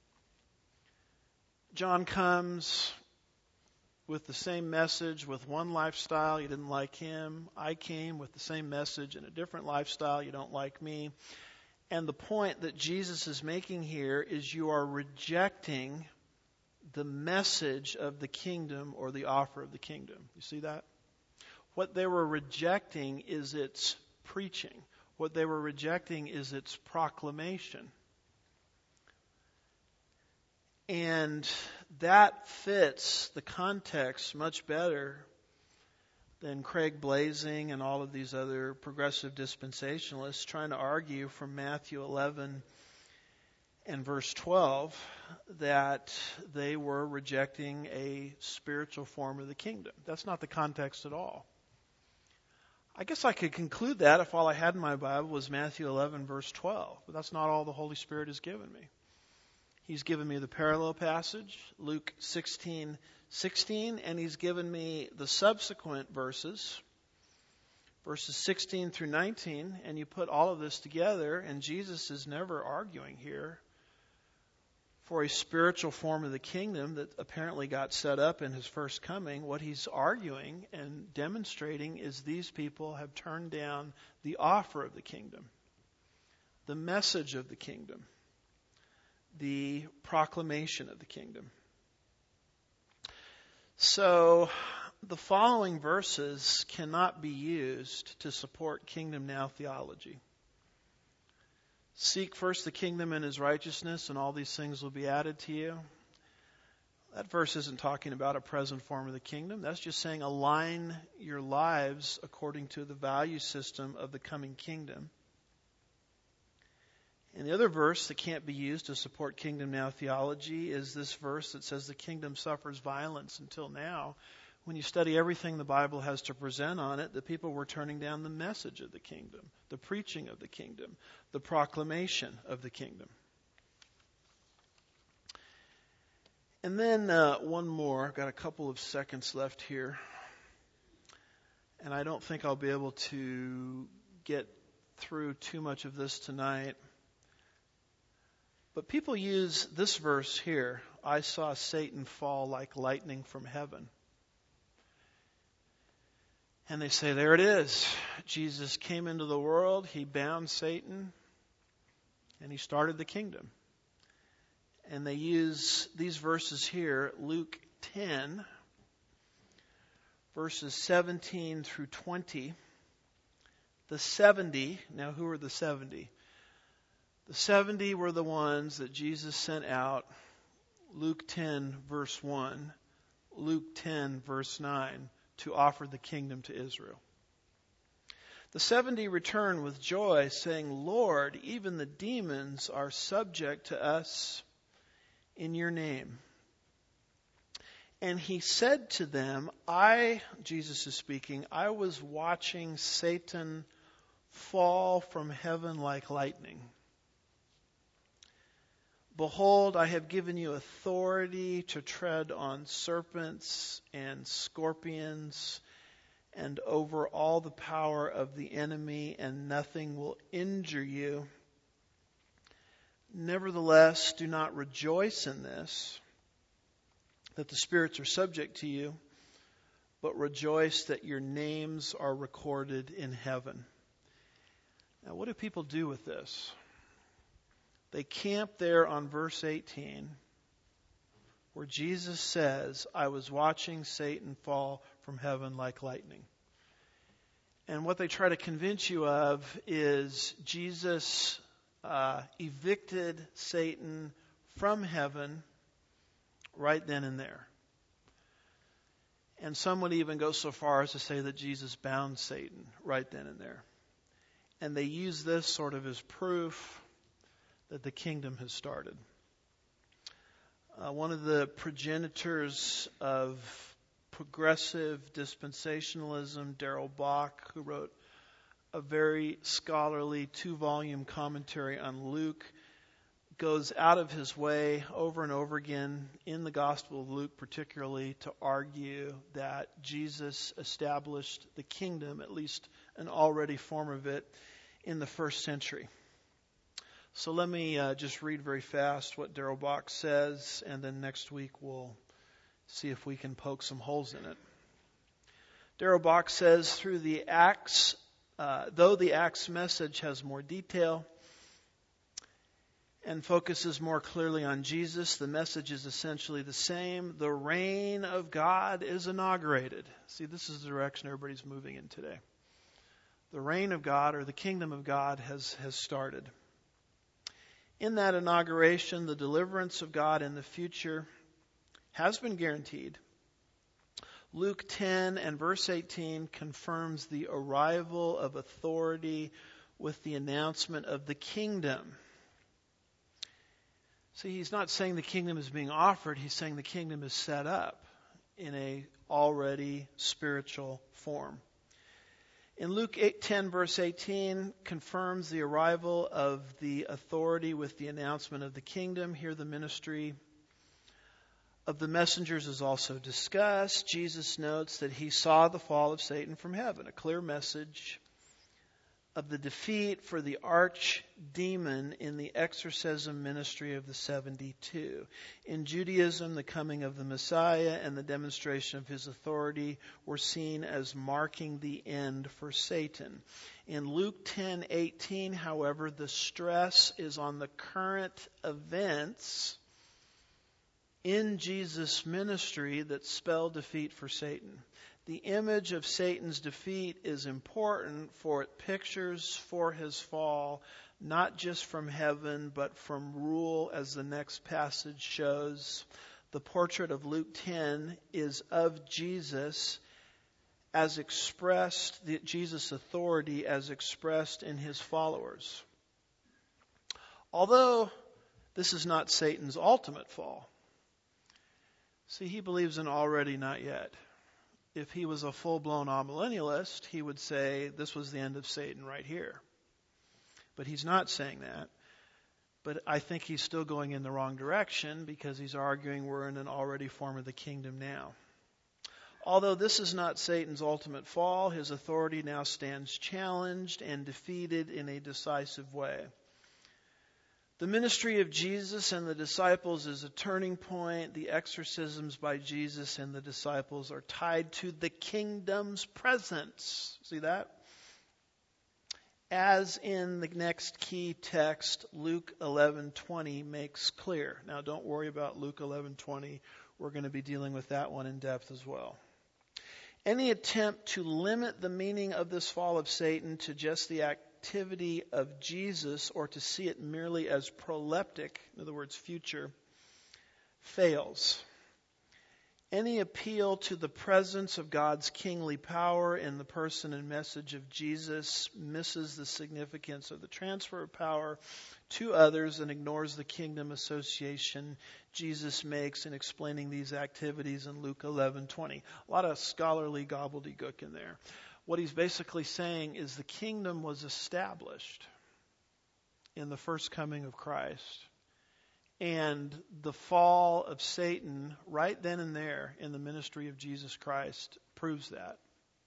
John comes with the same message, with one lifestyle. You didn't like him. I came with the same message and a different lifestyle. You don't like me. And the point that Jesus is making here is you are rejecting the message of the kingdom or the offer of the kingdom. You see that? What they were rejecting is its preaching. What they were rejecting is its proclamation. And that fits the context much better than Craig Blazing and all of these other progressive dispensationalists trying to argue from Matthew eleven and verse twelve that they were rejecting a spiritual form of the kingdom. That's not the context at all. I guess I could conclude that if all I had in my Bible was Matthew eleven verse twelve, but that's not all the Holy Spirit has given me. He's given me the parallel passage, Luke sixteen sixteen, and he's given me the subsequent verses, verses sixteen through nineteen, and you put all of this together, and Jesus is never arguing here for a spiritual form of the kingdom that apparently got set up in his first coming. What he's arguing and demonstrating is these people have turned down the offer of the kingdom, the message of the kingdom, the proclamation of the kingdom. So the following verses cannot be used to support kingdom now theology. Seek first the kingdom and his righteousness, and all these things will be added to you. That verse isn't talking about a present form of the kingdom. That's just saying align your lives according to the value system of the coming kingdom. And the other verse that can't be used to support kingdom now theology is this verse that says the kingdom suffers violence until now. When you study everything the Bible has to present on it, the people were turning down the message of the kingdom, the preaching of the kingdom, the proclamation of the kingdom. And then uh, one more. I've got a couple of seconds left here. And I don't think I'll be able to get through too much of this tonight. But people use this verse here, I saw Satan fall like lightning from heaven. And they say, there it is. Jesus came into the world, he bound Satan, and he started the kingdom. And they use these verses here, Luke ten, verses seventeen through twenty. The seventy, now who are the seventy? The seventy were the ones that Jesus sent out, Luke ten, verse one, Luke ten, verse nine, to offer the kingdom to Israel. The seventy returned with joy, saying, Lord, even the demons are subject to us in your name. And he said to them, I, Jesus is speaking, I was watching Satan fall from heaven like lightning. Behold, I have given you authority to tread on serpents and scorpions and over all the power of the enemy, and nothing will injure you. Nevertheless, do not rejoice in this, that the spirits are subject to you, but rejoice that your names are recorded in heaven. Now, what do people do with this? They camp there on verse eighteen, where Jesus says, I was watching Satan fall from heaven like lightning. And what they try to convince you of is Jesus uh, evicted Satan from heaven right then and there. And some would even go so far as to say that Jesus bound Satan right then and there. And they use this sort of as proof that the kingdom has started. Uh, one of the progenitors of progressive dispensationalism, Darrell Bock, who wrote a very scholarly two-volume commentary on Luke, goes out of his way over and over again in the Gospel of Luke particularly to argue that Jesus established the kingdom, at least an already form of it, in the first century. So let me uh, just read very fast what Darrell Bock says, and then next week we'll see if we can poke some holes in it. Darrell Bock says, through the Acts, uh, though the Acts message has more detail and focuses more clearly on Jesus, the message is essentially the same. The reign of God is inaugurated. See, this is the direction everybody's moving in today. The reign of God, or the kingdom of God, has, has started. In that inauguration, the deliverance of God in the future has been guaranteed. Luke ten and verse eighteen confirms the arrival of authority with the announcement of the kingdom. See, he's not saying the kingdom is being offered. He's saying the kingdom is set up in a already spiritual form. In Luke ten, verse eighteen, confirms the arrival of the authority with the announcement of the kingdom. Here the ministry of the messengers is also discussed. Jesus notes that he saw the fall of Satan from heaven, a clear message of the defeat for the archdemon in the exorcism ministry of the seventy-two. In Judaism, the coming of the Messiah and the demonstration of his authority were seen as marking the end for Satan. In Luke ten eighteen, however, the stress is on the current events in Jesus' ministry that spell defeat for Satan. The image of Satan's defeat is important, for it pictures for his fall, not just from heaven, but from rule, as the next passage shows. The portrait of Luke ten is of Jesus as expressed, the, Jesus' authority as expressed in his followers. Although this is not Satan's ultimate fall. See, he believes in already, not yet. If he was a full-blown amillennialist, he would say this was the end of Satan right here. But he's not saying that. But I think he's still going in the wrong direction, because he's arguing we're in an already form of the kingdom now. Although this is not Satan's ultimate fall, his authority now stands challenged and defeated in a decisive way. The ministry of Jesus and the disciples is a turning point. The exorcisms by Jesus and the disciples are tied to the kingdom's presence. See that? As in the next key text, Luke eleven twenty makes clear. Now, don't worry about Luke eleven twenty. We're going to be dealing with that one in depth as well. Any attempt to limit the meaning of this fall of Satan to just the activity of Jesus, or to see it merely as proleptic, in other words, future, fails. Any appeal to the presence of God's kingly power in the person and message of Jesus misses the significance of the transfer of power to others and ignores the kingdom association Jesus makes in explaining these activities in Luke eleven twenty. A lot of scholarly gobbledygook in there. What he's basically saying is the kingdom was established in the first coming of Christ. And the fall of Satan right then and there in the ministry of Jesus Christ proves that.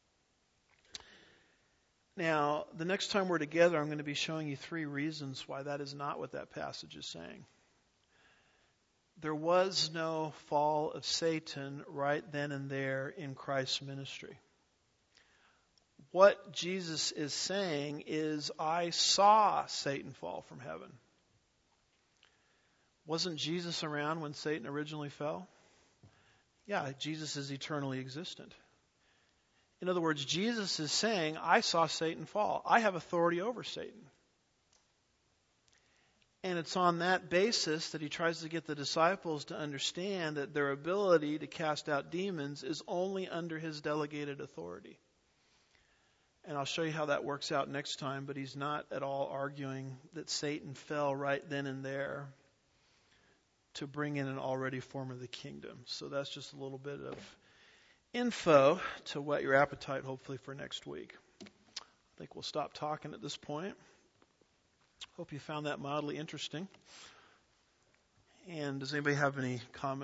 Now, the next time we're together, I'm going to be showing you three reasons why that is not what that passage is saying. There was no fall of Satan right then and there in Christ's ministry. What Jesus is saying is, I saw Satan fall from heaven. Wasn't Jesus around when Satan originally fell? Yeah, Jesus is eternally existent. In other words, Jesus is saying, I saw Satan fall. I have authority over Satan. And it's on that basis that he tries to get the disciples to understand that their ability to cast out demons is only under his delegated authority. And I'll show you how that works out next time, but he's not at all arguing that Satan fell right then and there to bring in an already form of the kingdom. So that's just a little bit of info to whet your appetite, hopefully, for next week. I think we'll stop talking at this point. Hope you found that mildly interesting. And does anybody have any comments?